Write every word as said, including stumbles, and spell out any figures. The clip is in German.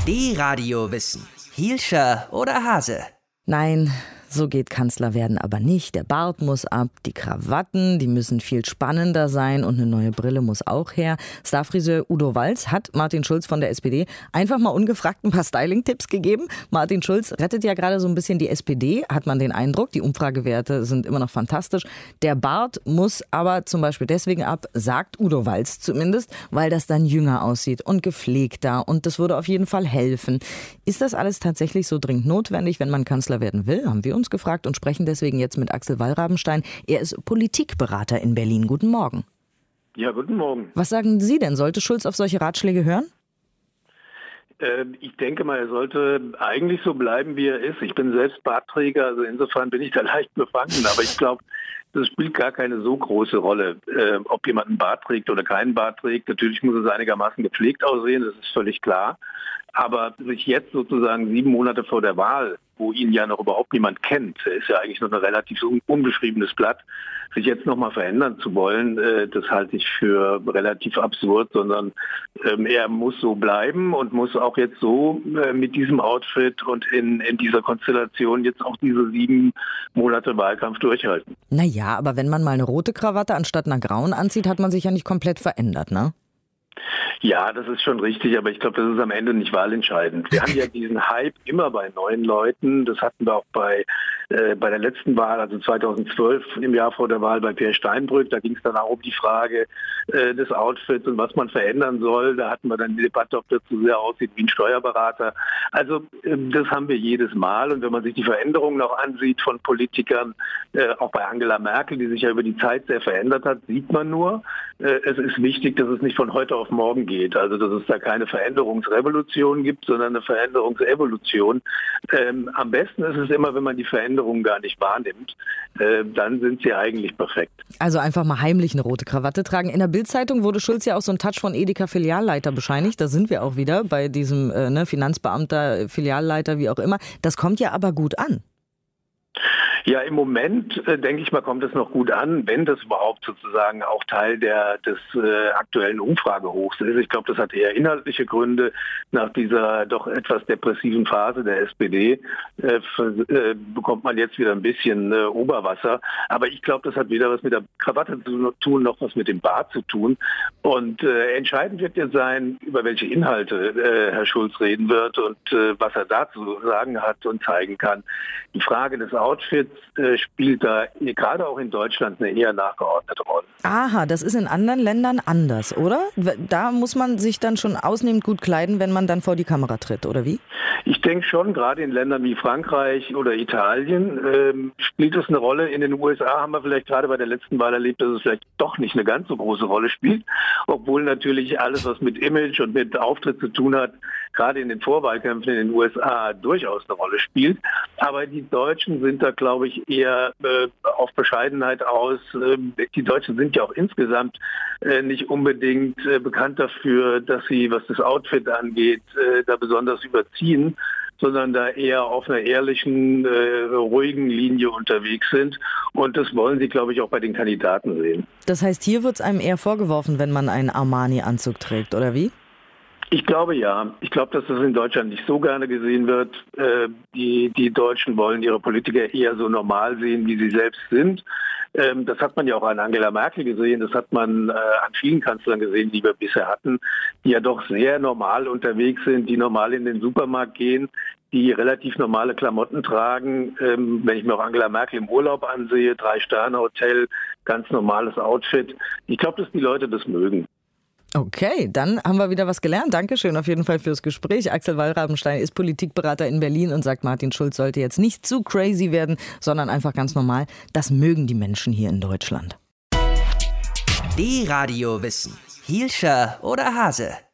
D-Radio Wissen. Hielscher oder Hase? Nein, so geht Kanzler werden aber nicht. Der Bart muss ab, die Krawatten, die müssen viel spannender sein und eine neue Brille muss auch her. Starfriseur Udo Walz hat Martin Schulz von der S P D einfach mal ungefragt ein paar Styling-Tipps gegeben. Martin Schulz rettet ja gerade so ein bisschen die S P D, hat man den Eindruck. Die Umfragewerte sind immer noch fantastisch. Der Bart muss aber zum Beispiel deswegen ab, sagt Udo Walz zumindest, weil das dann jünger aussieht und gepflegter und das würde auf jeden Fall helfen. Ist das alles tatsächlich so dringend notwendig, wenn man Kanzler werden will? Haben wir uns gefragt und sprechen deswegen jetzt mit Axel Wallrabenstein. Er ist Politikberater in Berlin. Guten Morgen. Ja, guten Morgen. Was sagen Sie denn? Sollte Schulz auf solche Ratschläge hören? Äh, ich denke mal, er sollte eigentlich so bleiben, wie er ist. Ich bin selbst Bartträger, also insofern bin ich da leicht befangen. Aber ich glaube, das spielt gar keine so große Rolle, äh, ob jemand einen Bart trägt oder keinen Bart trägt. Natürlich muss es einigermaßen gepflegt aussehen, das ist völlig klar. Aber sich jetzt sozusagen sieben Monate vor der Wahl, wo ihn ja noch überhaupt niemand kennt, er ist ja eigentlich noch ein relativ unbeschriebenes Blatt, sich jetzt nochmal verändern zu wollen, äh, das halte ich für relativ absurd, sondern ähm, er muss so bleiben und muss auch jetzt so äh, mit diesem Outfit und in, in dieser Konstellation jetzt auch diese sieben Monate Wahlkampf durchhalten. Naja, aber wenn man mal eine rote Krawatte anstatt einer grauen anzieht, hat man sich ja nicht komplett verändert, ne? Ja, das ist schon richtig, aber ich glaube, das ist am Ende nicht wahlentscheidend. Wir haben ja diesen Hype immer bei neuen Leuten. Das hatten wir auch bei, äh, bei der letzten Wahl, also zweitausendzwölf, im Jahr vor der Wahl bei Peer Steinbrück. Da ging es dann auch um die Frage äh, des Outfits und was man verändern soll. Da hatten wir dann die Debatte, ob das zu sehr aussieht wie ein Steuerberater. Also äh, das haben wir jedes Mal. Und wenn man sich die Veränderungen noch ansieht von Politikern, äh, auch bei Angela Merkel, die sich ja über die Zeit sehr verändert hat, sieht man nur, äh, es ist wichtig, dass es nicht von heute auf morgen geht. Also dass es da keine Veränderungsrevolution gibt, sondern eine Veränderungsevolution. Ähm, am besten ist es immer, wenn man die Veränderungen gar nicht wahrnimmt. Äh, dann sind sie eigentlich perfekt. Also einfach mal heimlich eine rote Krawatte tragen. In der Bild-Zeitung wurde Schulz ja auch so ein Touch von Edeka-Filialleiter bescheinigt. Da sind wir auch wieder bei diesem äh, ne, Finanzbeamter, Filialleiter, wie auch immer. Das kommt ja aber gut an. Ja, im Moment, äh, denke ich mal, kommt es noch gut an, wenn das überhaupt sozusagen auch Teil der, des äh, aktuellen Umfragehochs ist. Ich glaube, das hat eher inhaltliche Gründe. Nach dieser doch etwas depressiven Phase der S P D äh, für, äh, bekommt man jetzt wieder ein bisschen äh, Oberwasser. Aber ich glaube, das hat weder was mit der Krawatte zu tun, noch was mit dem Bart zu tun. Und äh, entscheidend wird jetzt sein, über welche Inhalte äh, Herr Schulz reden wird und äh, was er dazu sagen hat und zeigen kann. Die Frage des Outfits spielt da gerade auch in Deutschland eine eher nachgeordnete Rolle. Aha, das ist in anderen Ländern anders, oder? Da muss man sich dann schon ausnehmend gut kleiden, wenn man dann vor die Kamera tritt, oder wie? Ich denke schon, gerade in Ländern wie Frankreich oder Italien ähm, spielt es eine Rolle. In den U S A haben wir vielleicht gerade bei der letzten Wahl erlebt, dass es vielleicht doch nicht eine ganz so große Rolle spielt, obwohl natürlich alles, was mit Image und mit Auftritt zu tun hat, gerade in den Vorwahlkämpfen in den U S A durchaus eine Rolle spielt. Aber die Deutschen sind da, glaube ich, eher äh, auf Bescheidenheit aus. Ähm, die Deutschen sind ja auch insgesamt äh, nicht unbedingt äh, bekannt dafür, dass sie, was das Outfit angeht, äh, da besonders überziehen, sondern da eher auf einer ehrlichen, äh, ruhigen Linie unterwegs sind. Und das wollen sie, glaube ich, auch bei den Kandidaten sehen. Das heißt, hier wird es einem eher vorgeworfen, wenn man einen Armani-Anzug trägt, oder wie? Ich glaube ja. Ich glaube, dass das in Deutschland nicht so gerne gesehen wird. Äh, die, die Deutschen wollen ihre Politiker eher so normal sehen, wie sie selbst sind. Ähm, das hat man ja auch an Angela Merkel gesehen. Das hat man äh, an vielen Kanzlern gesehen, die wir bisher hatten, die ja doch sehr normal unterwegs sind, die normal in den Supermarkt gehen, die relativ normale Klamotten tragen. Ähm, wenn ich mir auch Angela Merkel im Urlaub ansehe, Drei-Sterne-Hotel, ganz normales Outfit. Ich glaube, dass die Leute das mögen. Okay, dann haben wir wieder was gelernt. Dankeschön auf jeden Fall fürs Gespräch. Axel Wallrabenstein ist Politikberater in Berlin und sagt, Martin Schulz sollte jetzt nicht zu crazy werden, sondern einfach ganz normal. Das mögen die Menschen hier in Deutschland. D-Radio Wissen. Hielscher oder Hase?